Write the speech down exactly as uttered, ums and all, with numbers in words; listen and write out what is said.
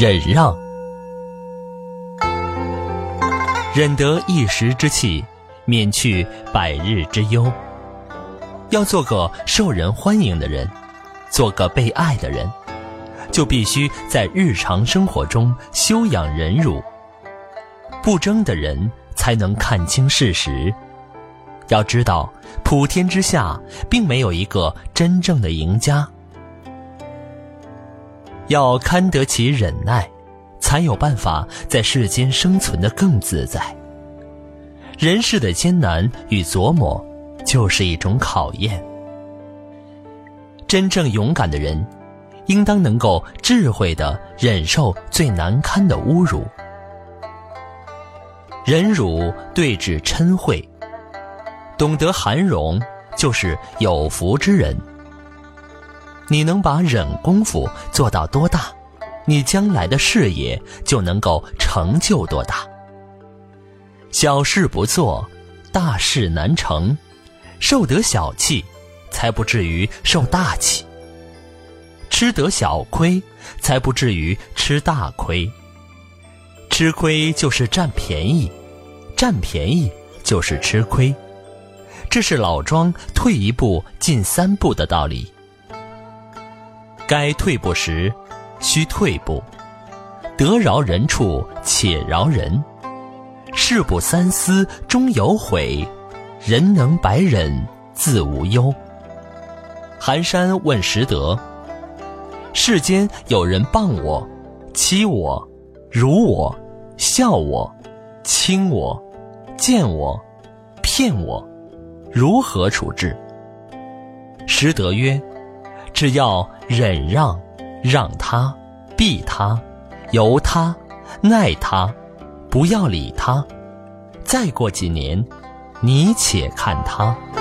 忍让。忍得一时之气，免去百日之忧。要做个受人欢迎的人，做个被爱的人，就必须在日常生活中修养忍辱。不争的人才能看清事实。要知道，普天之下并没有一个真正的赢家。要堪得起忍耐，才有办法在世间生存得更自在。人世的艰难与琢磨，就是一种考验。真正勇敢的人，应当能够智慧地忍受最难堪的侮辱。忍辱对治嗔恚，懂得涵容，就是有福之人。你能把忍功夫做到多大，你将来的事业就能够成就多大。小事不做，大事难成，受得小气，才不至于受大气；吃得小亏，才不至于吃大亏。吃亏就是占便宜，占便宜就是吃亏。这是老庄退一步进三步的道理。该退步时，须退步。得饶人处且饶人。事不三思终有悔，人能百忍自无忧。寒山问拾得：世间有人谤我、欺我、辱我、笑我、轻我、贱我、骗我，如何处置？拾得曰：只要忍让，让他，避他，由他，耐他，不要理他。再过几年，你且看他。